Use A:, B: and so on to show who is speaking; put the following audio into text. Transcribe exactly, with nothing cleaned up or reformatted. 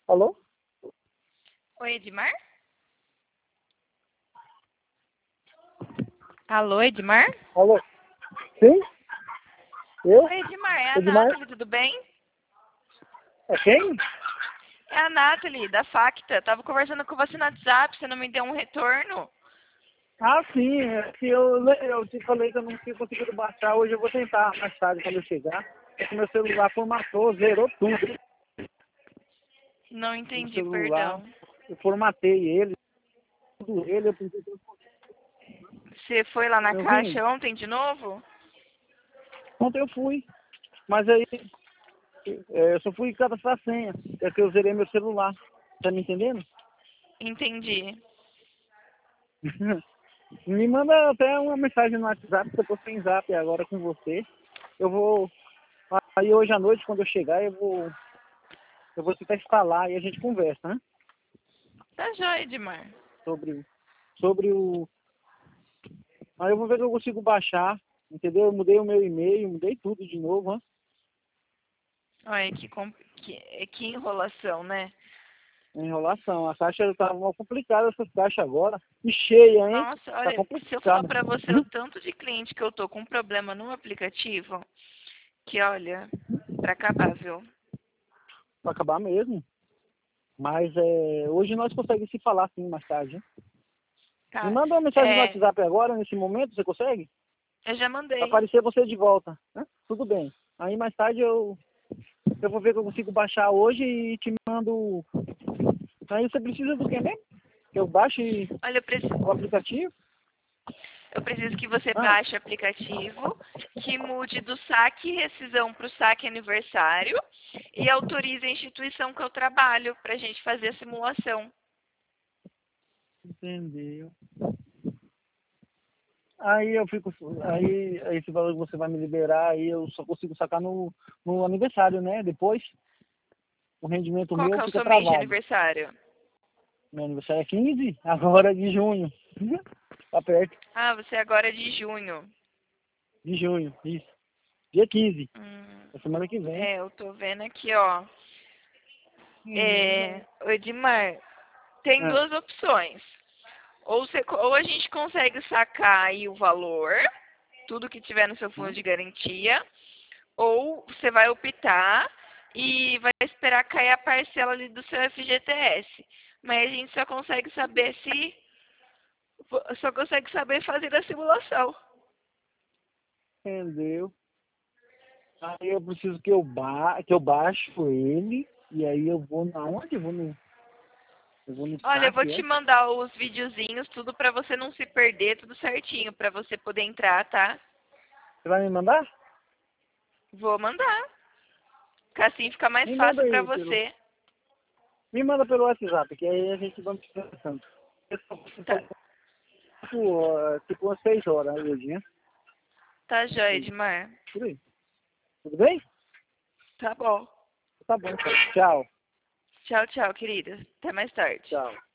A: Alô?
B: Oi, Edmar? Alô, Edmar?
A: Alô? Sim? Eu?
B: Oi, Edmar, é a
A: Edmar?
B: Nathalie, tudo bem?
A: É quem?
B: É a Nathalie, da Facta. Tava conversando com você no WhatsApp, você não me deu um retorno.
A: Ah, sim. É que eu, eu te falei que eu não tinha conseguido baixar. Hoje eu vou tentar mais tarde quando eu chegar. É que meu celular formatou, zerou tudo.
B: Não
A: Meu
B: entendi,
A: celular,
B: perdão.
A: eu formatei ele, tudo ele, eu pensei que eu
B: Você foi lá na
A: me ouvindo.
B: caixa ontem de novo?
A: Ontem eu fui, mas aí é, eu só fui cadastrar a senha. É que eu zerei meu celular. Tá me entendendo?
B: Entendi.
A: Me manda até uma mensagem no WhatsApp, que eu tô sem zap agora com você. Eu vou. Aí hoje à noite, quando eu chegar, eu vou. Eu vou tentar instalar e a gente conversa, né?
B: Tá jóia, Edmar.
A: Sobre, sobre o. Aí eu vou ver se eu consigo baixar, entendeu? Eu mudei o meu e-mail, mudei tudo de novo, né?
B: Olha, que, com- que, que enrolação, né?
A: Enrolação. A caixa tá mal complicada, essas caixas agora. E cheia, hein?
B: Nossa,
A: Tá
B: olha, se eu falar
A: complicada.
B: pra você o tanto de cliente que eu tô com problema no aplicativo, que olha, pra acabar, viu?
A: Pra acabar mesmo. Mas é, hoje nós conseguimos se falar sim mais tarde, hein? Me
B: Tá.
A: manda uma mensagem no
B: É,
A: WhatsApp agora, nesse momento, você consegue?
B: eu já mandei.
A: Aparecer você de volta, né? Tudo bem. Aí mais tarde eu, eu vou ver que eu consigo baixar hoje e te mando. Aí você precisa do quê mesmo? Que eu baixe
B: Olha, eu preciso.
A: o aplicativo?
B: Eu preciso que você
A: Ah,
B: baixe o aplicativo, que mude do saque rescisão para o saque aniversário e autorize a instituição que eu trabalho para a gente fazer a simulação.
A: entendeu. Aí eu fico. Aí, aí esse valor que você vai me liberar, aí eu só consigo sacar no, no aniversário, né? Depois o rendimento
B: Qual que
A: meu
B: é o
A: fica
B: seu mês de
A: travado.
B: aniversário?
A: Meu aniversário é quinze, agora de junho. Tá perto.
B: Ah, você agora é de junho.
A: De junho, isso. Dia quinze,
B: Hum,
A: é semana que vem.
B: é, eu tô vendo aqui, ó. É, o Edmar, tem
A: Ah,
B: duas opções. Ou, você, ou a gente consegue sacar aí o valor, tudo que tiver no seu fundo
A: ah,
B: de garantia, ou você vai optar e vai esperar cair a parcela ali do seu F G T S. Mas a gente só consegue saber se só consegue saber fazer a simulação.
A: entendeu? Aí eu preciso que eu, ba que eu baixo ele, e aí eu vou na onde? Eu vou no, eu vou no
B: Olha, eu vou
A: saque,
B: te
A: é?
B: mandar os videozinhos, tudo pra você não se perder, tudo certinho, pra você poder entrar, tá?
A: Você vai me mandar?
B: Vou mandar. Que assim fica mais
A: Me manda
B: fácil pra
A: aí pelo,
B: você.
A: me manda pelo WhatsApp, que aí a gente vai conversando. Eu só
B: Tá,
A: tipo, ah, tipo umas seis horas hoje, né?
B: tá joia,
A: Sim,
B: Edmar.
A: por aí. Tudo bem?
B: Tá bom.
A: Tá bom, então. Tchau.
B: Tchau, tchau, querida. Até mais tarde.
A: Tchau.